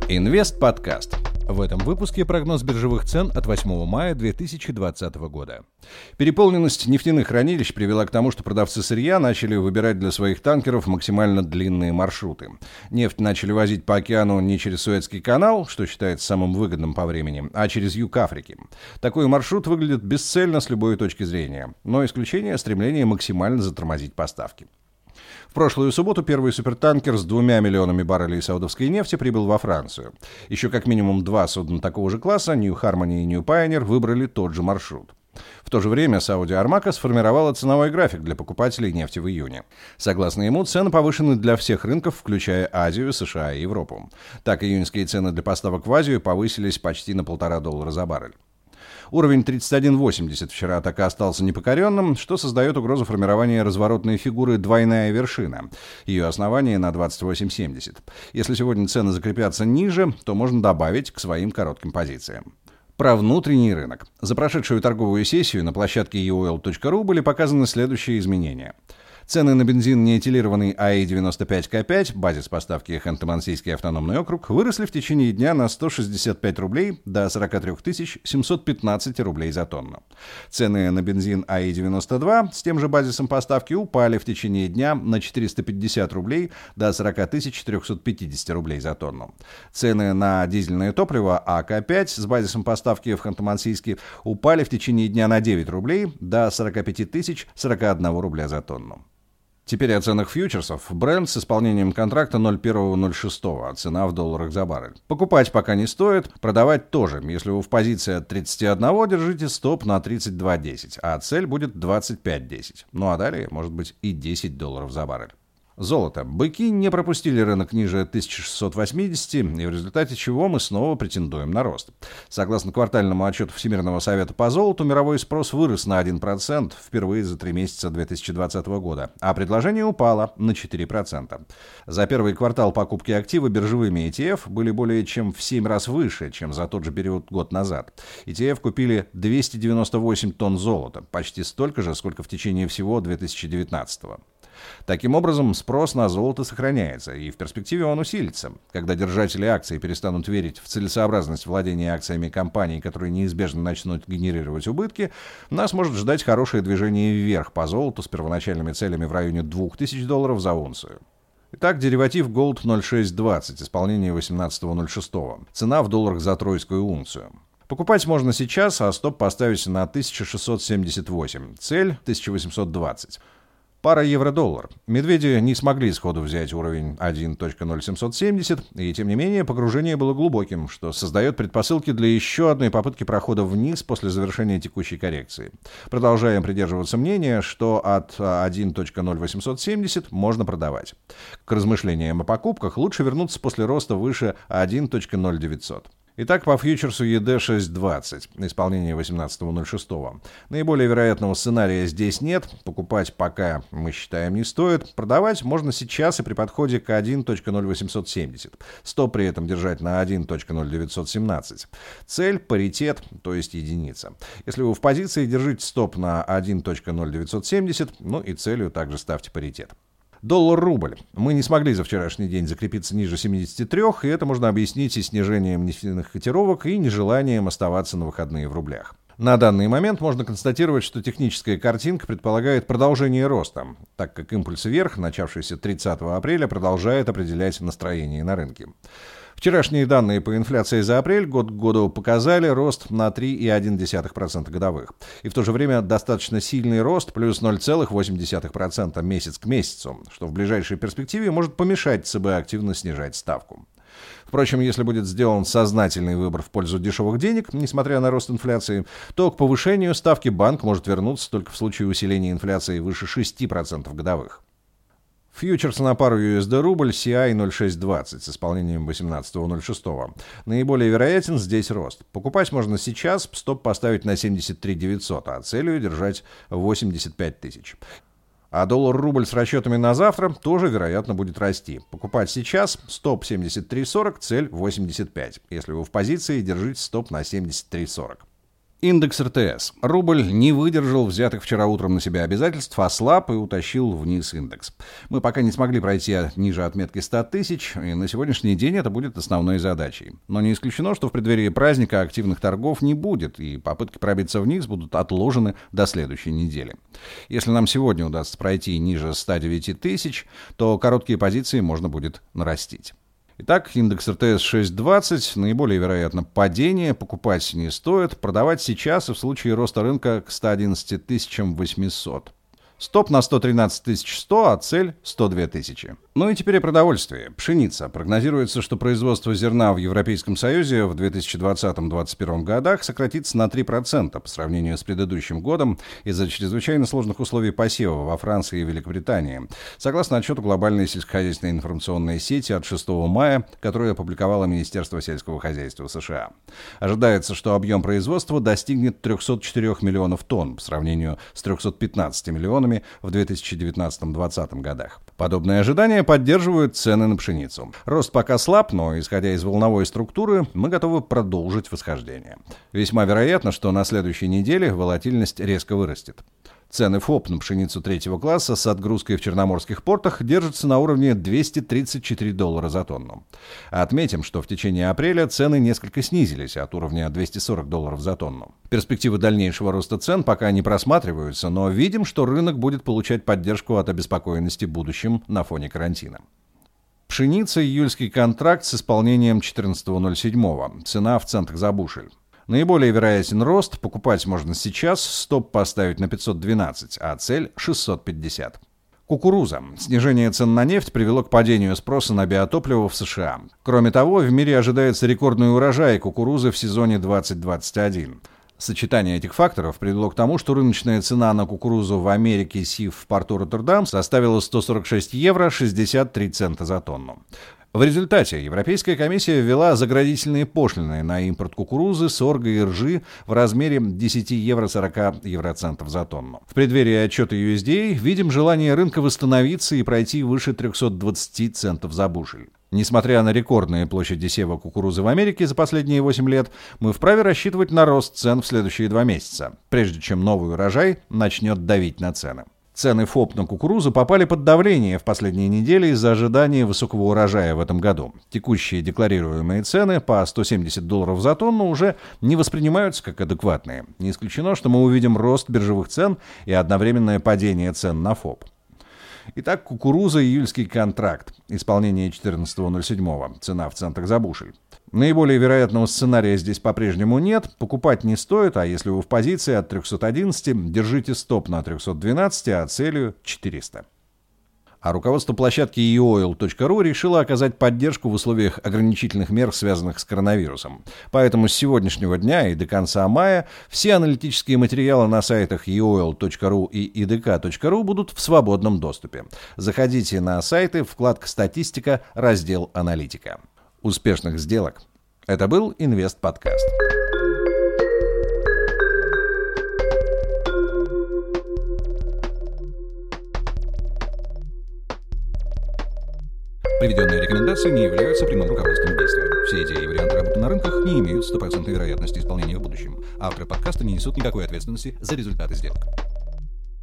Инвест-подкаст. В этом выпуске прогноз биржевых цен от 8 мая 2020 года. Переполненность нефтяных хранилищ привела к тому, что продавцы сырья начали выбирать для своих танкеров максимально длинные маршруты. Нефть начали возить по океану не через Суэцкий канал, что считается самым выгодным по времени, а через юг Африки. Такой маршрут выглядит бесцельно с любой точки зрения, но исключение — стремление максимально затормозить поставки. В прошлую субботу первый супертанкер с 2 миллионами баррелей саудовской нефти прибыл во Францию. Еще как минимум 2 судна такого же класса, New Harmony и New Pioneer, выбрали тот же маршрут. В то же время Saudi Aramco сформировала ценовой график для покупателей нефти в июне. Согласно ему, цены повышены для всех рынков, включая Азию, США и Европу. Так, июньские цены для поставок в Азию повысились почти на $1,5 за баррель. Уровень 31.80 вчера так и остался непокоренным, что создает угрозу формирования разворотной фигуры «двойная вершина». Ее основание на 28.70. Если сегодня цены закрепятся ниже, то можно добавить к своим коротким позициям. Про внутренний рынок. За прошедшую торговую сессию на площадке eoil.ru были показаны следующие изменения. Цены на бензин неэтилированный АИ-95К5, базис поставки Ханты-Мансийский автономный округ, выросли в течение дня на 165 рублей до 43 715 рублей за тонну. Цены на бензин АИ-92 с тем же базисом поставки упали в течение дня на 450 рублей до 40 450 рублей за тонну. Цены на дизельное топливо АК-5 с базисом поставки в Ханты-Мансийский упали в течение дня на 9 рублей до 45 041 рубля за тонну. Теперь о ценах фьючерсов. Brent с исполнением контракта 01.06, цена в долларах за баррель. Покупать пока не стоит, продавать тоже. Если вы в позиции от 31, держите стоп на 32.10, а цель будет 25.10. Ну а далее может быть и $10 за баррель. Золото. Быки не пропустили рынок ниже 1680, и в результате чего мы снова претендуем на рост. Согласно квартальному отчету Всемирного совета по золоту, мировой спрос вырос на 1% впервые за 3 месяца 2020 года, а предложение упало на 4%. За первый квартал покупки актива биржевыми ETF были более чем в 7 раз выше, чем за тот же период год назад. ETF купили 298 тонн золота, почти столько же, сколько в течение всего 2019 года. Таким образом, спрос на золото сохраняется, и в перспективе он усилится. Когда держатели акций перестанут верить в целесообразность владения акциями компаний, которые неизбежно начнут генерировать убытки, нас может ждать хорошее движение вверх по золоту с первоначальными целями в районе $2000 за унцию. Итак, дериватив Gold 0620, исполнение 18.06, цена в долларах за тройскую унцию. Покупать можно сейчас, а стоп поставить на 1678, цель 1820. Пара евро-доллар. Медведи не смогли сходу взять уровень 1.0770, и тем не менее погружение было глубоким, что создает предпосылки для еще одной попытки прохода вниз после завершения текущей коррекции. Продолжаем придерживаться мнения, что от 1.0870 можно продавать. К размышлениям о покупках лучше вернуться после роста выше 1.0900. Итак, по фьючерсу ED620, исполнение 18.06. Наиболее вероятного сценария здесь нет, покупать пока, мы считаем, не стоит. Продавать можно сейчас и при подходе к 1.0870. Стоп при этом держать на 1.0917. Цель — паритет, то есть единица. Если вы в позиции, держите стоп на 1.0970, ну и целью также ставьте паритет. Доллар-рубль. Мы не смогли за вчерашний день закрепиться ниже 73, и это можно объяснить и снижением нефтяных котировок, и нежеланием оставаться на выходные в рублях. На данный момент можно констатировать, что техническая картинка предполагает продолжение роста, так как импульс вверх, начавшийся 30 апреля, продолжает определять настроение на рынке. Вчерашние данные по инфляции за апрель год к году показали рост на 3,1% годовых. И в то же время достаточно сильный рост, плюс 0,8% месяц к месяцу, что в ближайшей перспективе может помешать ЦБ активно снижать ставку. Впрочем, если будет сделан сознательный выбор в пользу дешевых денег, несмотря на рост инфляции, то к повышению ставки банк может вернуться только в случае усиления инфляции выше 6% годовых. Фьючерс на пару USD-рубль CI 0620 с исполнением 18.06. Наиболее вероятен здесь рост. Покупать можно сейчас, стоп поставить на 73 900, а целью держать 85 000. А доллар-рубль с расчетами на завтра тоже, вероятно, будет расти. Покупать сейчас, стоп 73.40, цель 85. Если вы в позиции, держите стоп на 73.40. Индекс РТС. Рубль не выдержал взятых вчера утром на себя обязательств, ослаб и утащил вниз индекс. Мы пока не смогли пройти ниже отметки 100 тысяч, и на сегодняшний день это будет основной задачей. Но не исключено, что в преддверии праздника активных торгов не будет, и попытки пробиться вниз будут отложены до следующей недели. Если нам сегодня удастся пройти ниже 109 тысяч, то короткие позиции можно будет нарастить. Итак, индекс РТС 6.20, наиболее вероятно падение, покупать не стоит, продавать сейчас и в случае роста рынка к 111 800. Стоп на 113 100, а цель 102 тысячи. Ну и теперь о продовольствии. Пшеница. Прогнозируется, что производство зерна в Европейском Союзе в 2020-2021 годах сократится на 3% по сравнению с предыдущим годом из-за чрезвычайно сложных условий посева во Франции и Великобритании. Согласно отчету глобальной сельскохозяйственной информационной сети от 6 мая, которую опубликовало Министерство сельского хозяйства США. Ожидается, что объем производства достигнет 304 миллионов тонн по сравнению с 315 миллионами в 2019-2020 годах. Подобные ожидания поддерживают цены на пшеницу. Рост пока слаб, но, исходя из волновой структуры, мы готовы продолжить восхождение. Весьма вероятно, что на следующей неделе волатильность резко вырастет. Цены ФОП на пшеницу третьего класса с отгрузкой в черноморских портах держатся на уровне $234 за тонну. Отметим, что в течение апреля цены несколько снизились от уровня $240 за тонну. Перспективы дальнейшего роста цен пока не просматриваются, но видим, что рынок будет получать поддержку от обеспокоенности будущим на фоне карантина. Пшеница, июльский контракт с исполнением 14.07. Цена в центах за бушель. Наиболее вероятен рост, покупать можно сейчас, стоп поставить на 512, а цель 650. Кукуруза. Снижение цен на нефть привело к падению спроса на биотопливо в США. Кроме того, в мире ожидается рекордный урожай кукурузы в сезоне 2021. Сочетание этих факторов привело к тому, что рыночная цена на кукурузу в Америке СИФ в порту Роттердам составила 146 евро 63 цента за тонну. В результате Европейская комиссия ввела заградительные пошлины на импорт кукурузы, сорга и ржи в размере 10 евро 40 евроцентов за тонну. В преддверии отчета USDA видим желание рынка восстановиться и пройти выше 320 центов за бушель. Несмотря на рекордные площади сева кукурузы в Америке за последние 8 лет, мы вправе рассчитывать на рост цен в следующие 2 месяца, прежде чем новый урожай начнет давить на цены. Цены ФОП на кукурузу попали под давление в последние недели из-за ожидания высокого урожая в этом году. Текущие декларируемые цены по $170 за тонну уже не воспринимаются как адекватные. Не исключено, что мы увидим рост биржевых цен и одновременное падение цен на ФОП. Итак, кукуруза, июльский контракт, исполнение 14.07, цена в центах за бушель. Наиболее вероятного сценария здесь по-прежнему нет, покупать не стоит, а если вы в позиции от 311, держите стоп на 312, а целью 400. А руководство площадки eoil.ru решило оказать поддержку в условиях ограничительных мер, связанных с коронавирусом. Поэтому с сегодняшнего дня и до конца мая все аналитические материалы на сайтах eoil.ru и edk.ru будут в свободном доступе. Заходите на сайты, вкладка «Статистика», раздел «Аналитика». Успешных сделок! Это был Инвест-подкаст. Приведенные рекомендации не являются прямым руководством к действию. Все идеи и варианты работы на рынках не имеют 100% вероятности исполнения в будущем. Авторы подкаста не несут никакой ответственности за результаты сделок.